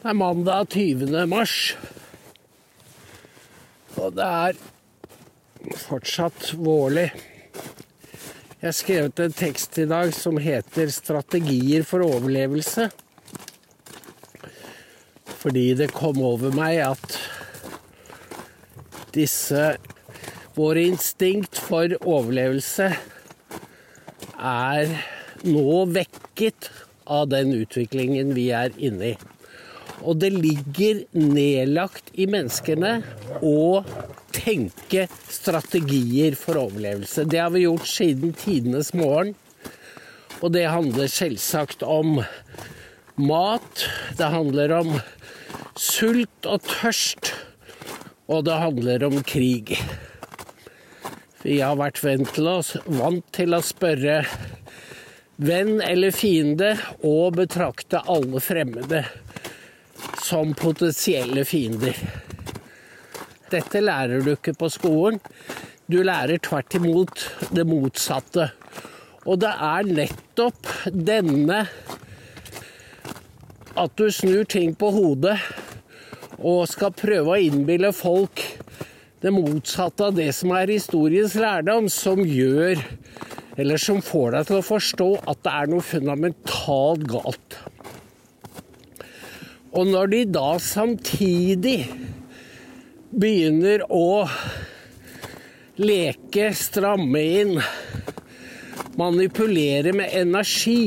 Det er mandag 20. mars, og det er fortsatt vårlig. Jeg har skrevet en tekst i dag som heter «Strategier for overlevelse», fordi det kom over meg at våre instinkt for overlevelse er nå vekket av den utviklingen vi er inne i. Og det ligger nedlagt i menneskene å tenke strategier for overlevelse. Det har vi gjort siden tidenes morgen. Og det handler selvsagt om mat, det handler om sult og tørst, og det handler om krig. Vi har vært vant til å spørre venn eller fiende og betrakte alle fremmede som potensielle fiender. Dette lærer du ikke på skolen. Du lærer tvert imot det motsatte. Og det er nettopp denne at du snur ting på hodet og skal prøve å innbille folk det motsatte av det som er historiens lærdom, som får deg til å forstå at det er noe fundamentalt galt. Og når de da samtidig begynner å leke, stramme inn, manipulere med energi,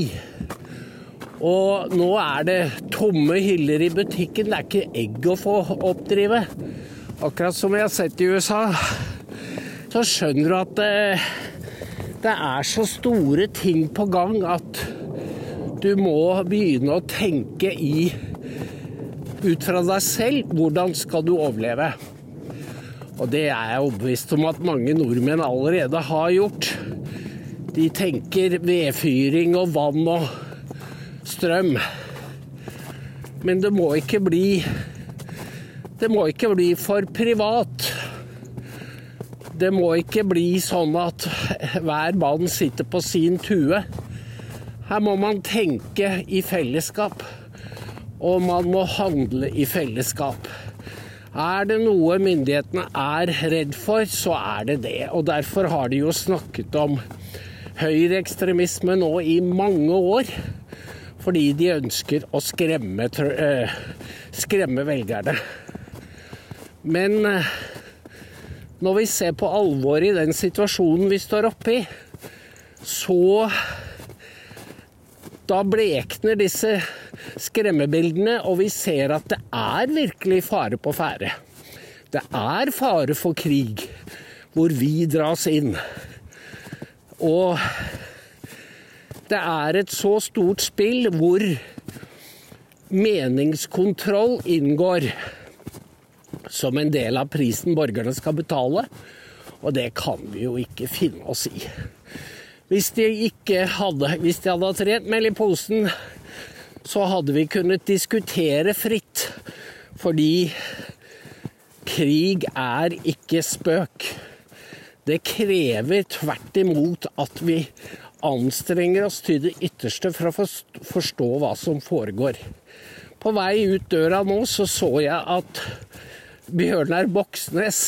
og nå er det tomme hyller i butikken, det er ikke egg å få oppdrive. Akkurat som jeg har sett i USA, så skjønner du at det er så store ting på gang at du må begynne å tenke ut fra deg selv, hvordan skal du overleve? Og det er jeg overbevist om at mange nordmenn allerede har gjort. De tenker vedfyring og vann og strøm. Men det må ikke bli for privat. Det må ikke bli sånn at hver mann sitter på sin tue. Her må man tenke i fellesskap. Og man må handle i fellesskap. Er det noe myndighetene er redd for, så er det det. Og derfor har de jo snakket om høyreekstremisme nå i mange år, fordi de ønsker å skremme velgerne. Men når vi ser på alvoret i den situasjonen vi står oppe i, så da blekner disse skremmebildene, og vi ser at det er virkelig fare på ferde. Det er fare for krig, hvor vi dras inn. Og det er et så stort spill hvor meningskontroll inngår som en del av prisen borgerne skal betale, og det kan vi jo ikke finne oss i. Hvis de hadde hatt rent mel i posen, så hadde vi kunnet diskutere fritt, fordi krig er ikke spøk. Det krever tvert imot at vi anstrenger oss til det ytterste for å forstå hva som foregår. På vei ut døra nå så jeg at Bjørnar Moxnes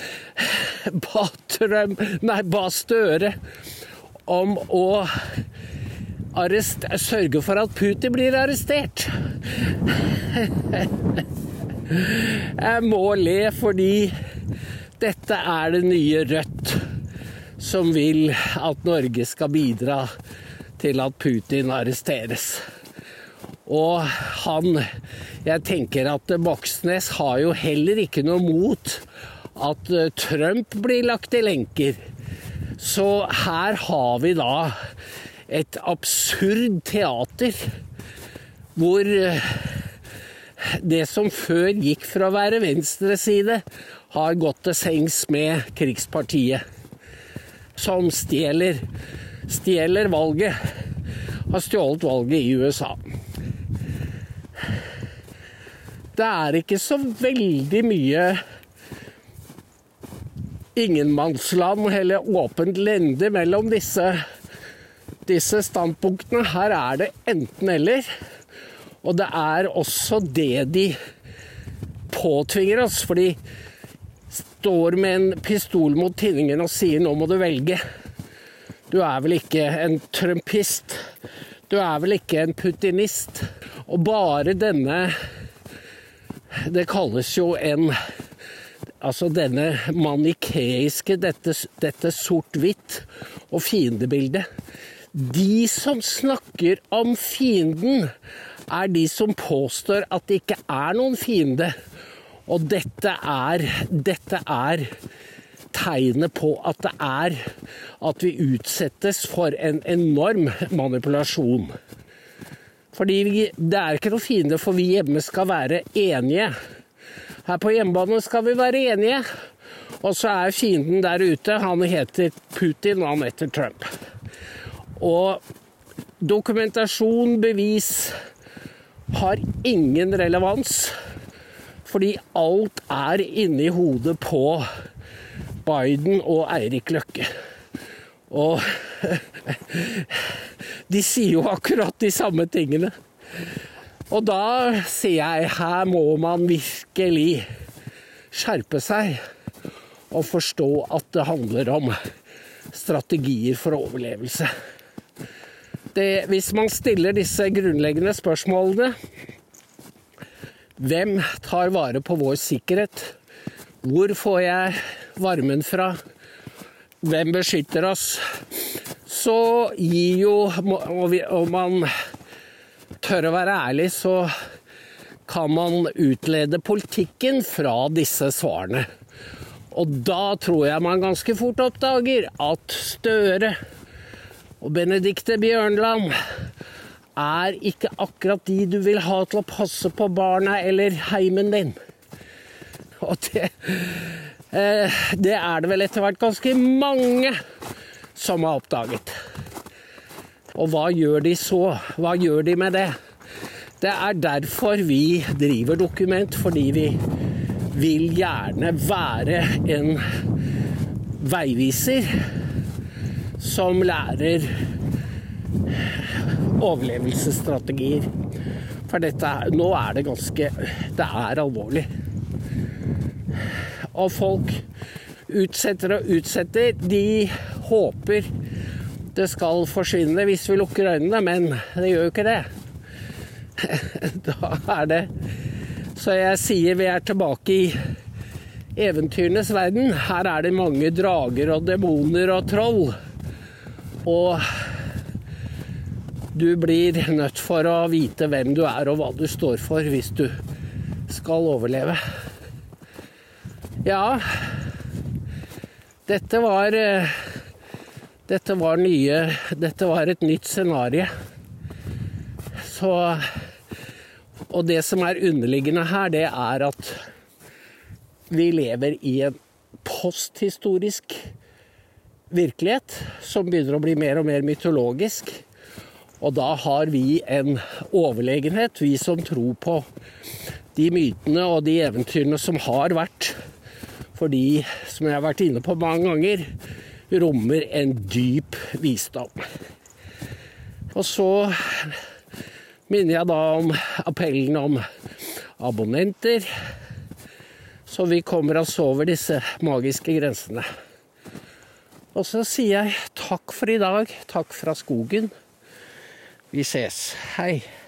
ba Støre om å sørge for at Putin blir arrestert. Jeg må le fordi dette er det nye Rødt som vil at Norge skal bidra til at Putin arresteres. Og jeg tenker at Moxnes har jo heller ikke noe mot at Trump blir lagt i lenker. Så her har vi da et absurd teater, hvor det som før gikk for å være venstre side, har gått til sengs med krigspartiet, som stjeler valget, har stjålet valget i USA. Det er ikke så veldig mye ingenmannsland eller åpent lende mellom disse standpunktene. Her er det enten eller, Og det er også det de påtvinger oss, for de står med en pistol mot tinningen og sier, nå må du velge. Du er vel ikke en trumpist, du er vel ikke en putinist. Og bare denne, det kalles jo denne manikeiske, dette sort-hvitt og fiendebildet. De som snakker om fienden, er de som påstår at det ikke er noen fiende. Og dette er tegnet på at vi utsettes for en enorm manipulasjon. Fordi det er ikke noe fiende, for vi hjemme skal være enige. Her på hjemmebane skal vi være enige. Og så er fienden der ute, han heter Putin, og han heter Trump. Og dokumentasjon, bevis, har ingen relevans, fordi alt er inne i hodet på Biden og Eirik Løkke. Og de sier jo akkurat de samme tingene. Og da sier jeg, her må man virkelig skjerpe seg og forstå at det handler om strategier for overlevelse. Hvis man stiller disse grunnleggende spørsmålene, hvem tar vare på vår sikkerhet? Hvor får jeg varmen fra? Hvem beskytter oss? Så gir jo, om man tør å være ærlig, så kan man utlede politikken fra disse svarene. Og da tror jeg man ganske fort oppdager at Støre og Benedikte Bjørnland er ikke akkurat de du vil ha til å passe på barna eller heimen din. Og det er det vel etter hvert ganske mange som har oppdaget. Og hva gjør de så? Hva gjør de med det? Det er derfor vi driver Dokument, fordi vi vil gjerne være en veiviser som lærer overlevelsesstrategier. For nå er det er alvorlig. Og folk utsetter og utsetter. De håper det skal forsvinne hvis vi lukker øynene, men det gjør jo ikke det. Da er det. Så jeg sier vi er tilbake i eventyrenes verden. Her er det mange drager og demoner og troll. Og du blir nødt for å vite hvem du er og hva du står for hvis du skal overleve. Ja, dette var et nytt scenario. Og det som er underliggende her, det er at vi lever i en posthistorisk virkelighet som begynner å bli mer og mer mytologisk. Og da har vi en overlegenhet, vi som tror på de mytene og de eventyrene som har vært. Fordi, som jeg har vært inne på mange ganger, rommer en dyp visdom. Og så minner jeg da om appellen om abonnenter, så vi kommer oss over disse magiske grensene. Og så sier jeg takk for i dag, takk fra skogen. Vi ses. Hei.